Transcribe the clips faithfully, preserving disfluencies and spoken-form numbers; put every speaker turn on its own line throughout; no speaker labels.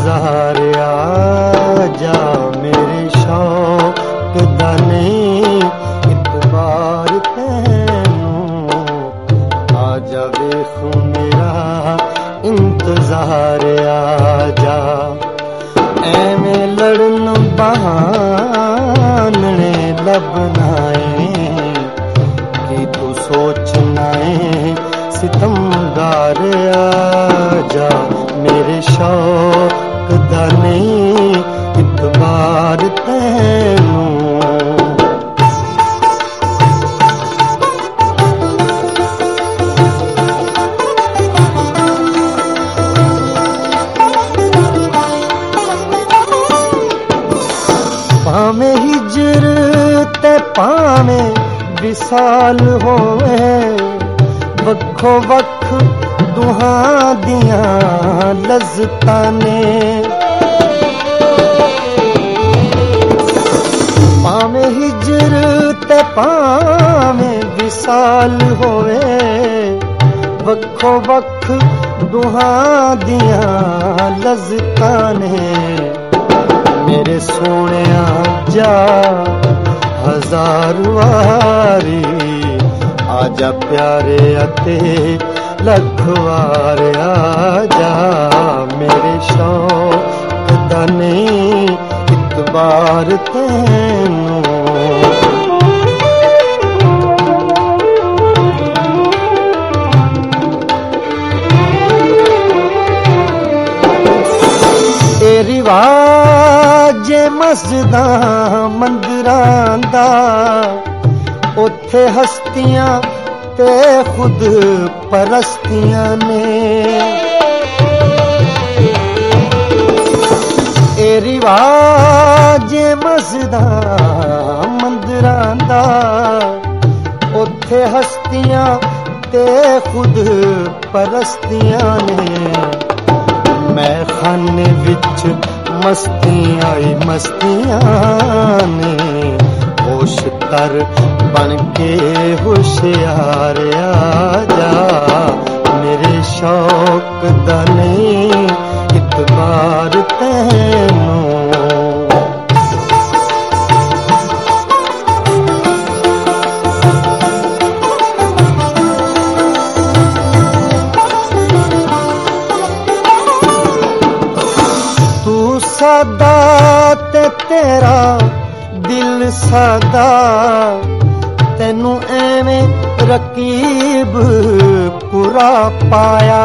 इंतजार आजा मेरे शौक दा नहीं इतबार तैनू आजा वेखू मेरा इंतजार आजा एवें लड़न बहाने लबनाए कि तू सोचना है सितमगार आजा मेरे शौक दा नहीं इतबार तैनू पामे हिजर ते पामे विसाल होवे वक्खो वक्ख दुहां दियां लज़्ज़तां ने पामे हिजर ते पामे विसाल होवे वक्खो वक्ख दुहां दियां लज़्ज़तां ने मेरे सोनिया जा हजार वारी आजा प्यारे अते लख वार आजा मेरे शौक दा नहीं इतबार तैनू ए रिवाज मस्जिदां मंदिरां दा उथे हस्तियां ते खुद परस्तियां ने ए रिवाज मस्जिदां मंदिरां दा उथे हस्तियां ते खुद परस्तियां ने मैं खाने विच मस्तियां ही मस्तियां ने होश कर बन के होशियार आजा मेरे शौक दा नहीं इतबार तैनू सादा ते तेरा दिल सादा तेनू एवें रकीब पूरा पाया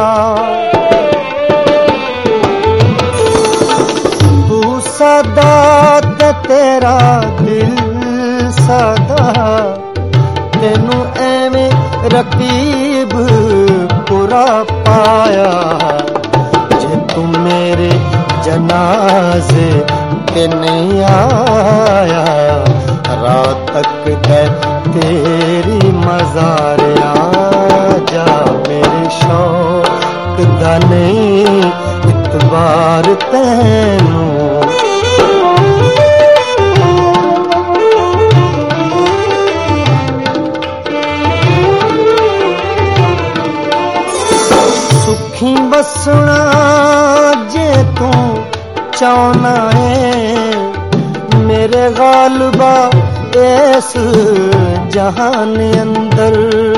तू सादा ते तेरा दिल सादा तेनू एवें रकीब पूरा पाया जे तू मेरे जनाजे के नहीं आया रात तक है तेरी मजार आजा मेरे शौक दा नहीं इतबार तैनू सुखी बसना जे तू चाहना है मेरे गालबा इस जहान अंदर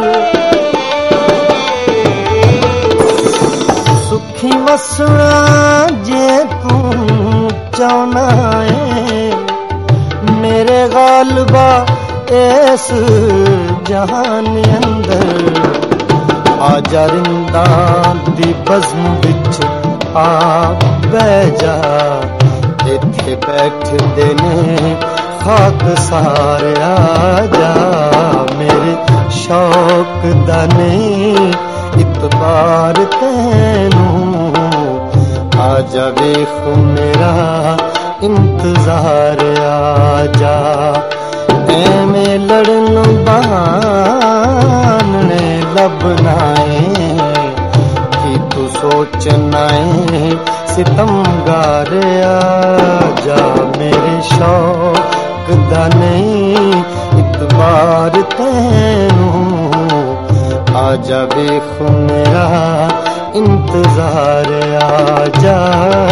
सुखी वसना जे तू चाहना है मेरे गालबा इस जहान अंदर आजा रिंदा दी बज़्म विच आ बह जा इत्थे बैठदे ने खाक सार आजा मेरे शौक दा नहीं इतबार तैनू आजा वेख मेरा इंतजार आजा एवें लड़न बहाने लबनाए कि तू सोचना है सितमगार आजा मेरे शौक दा नहीं इतबार तैनू आजा वेख मेरा इंतजार आजा।